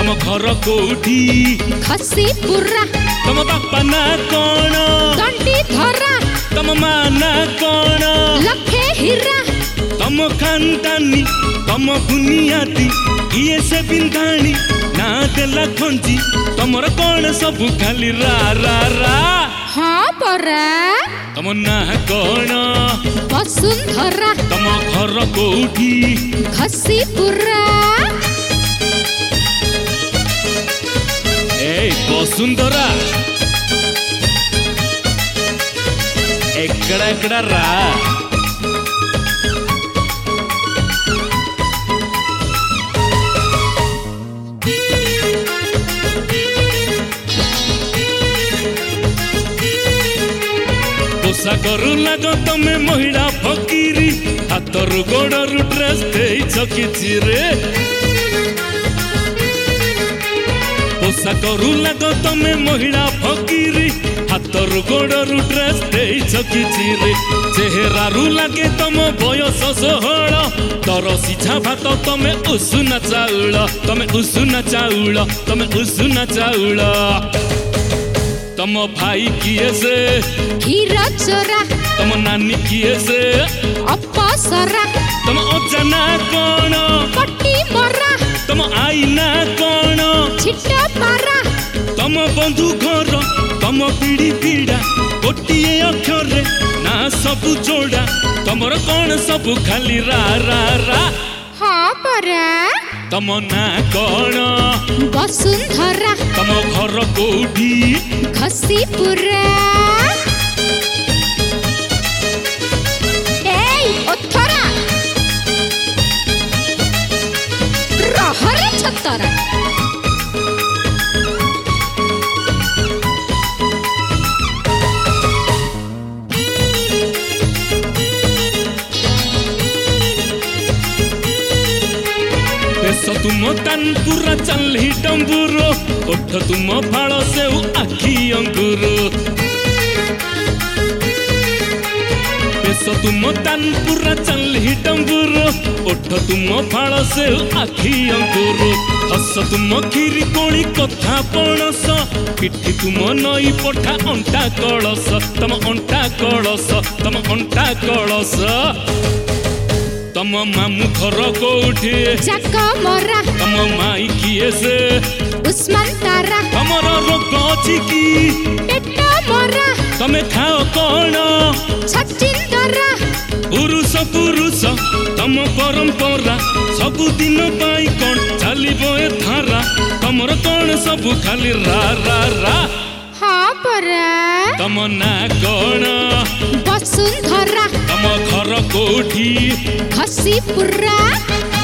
तम घर कोठी घसीपुरा तम बापा ना कौन दंडी धरा तम माँ ना कौन लखे हीरा तम खानदानी तम बुनियादी किए से बिंधाणी ना देला खंजी तमर कौन सब खाली रा रा रा हाँ परा तम ना कौन वसुंधरा तम घर कोठी घसीपुरा ए वसुंधरा ఎక్కడ ఎక్కడ రా पोशाकरू लाग तमे महिला फकीरी हाथरू गोड़रू ड्रेस देइछ किछि रे पोशाकरू लाग तमे महिला फकीरी हाथरू गोड़रू ड्रेस देइछ किछि रे चेहरारू लागे तम बयस 16 तर सिझा भात तमे उषुना चाउल तमे उषुना चाउल तमे उषुना चाउल तम भाई किए से हीरा चोरा तम नानी किए से अपसरा तम अजाना कौन पट्टी मरा तम आईना कौन छिटा पारा तम बंधु घर तम पीढ़ी पीड़ा गोटिए अक्षर ना सब जोड़ा तमर कौन सब खाली रा रा रा हाँ परा तम ना कौन वसुंधरा तम घर कोठी घसीपुरा ए ओथरा रहरे छतरा तुम तानपुरा चल्ही टंबुरो ओठ तुम फाड़ से आखि अंगुरो तुम तानपुरा चल्ही टंबुरो ओठ तुम फाड़ से आखि अंगुरो हस तुम खीरी कोणी कथा पणस पिठी तुम नई पठा अंटा कलस तम अंटा कलस तम अंटा कलस तम मामू घर कोठी जाका मरा तम माई किए से उस्मान तारा तमर रोग अछि की पेटा मरा तमे खाओ कौन छचिंदरा पुरुष पुरुष तम परंपरा सब दिन पाई कौन चलिबो ए धारा तमर कौन सब खाली रा रा रा हाँ परा तम ना कौन वसुंधरा तम घर कोठी घसीपुरा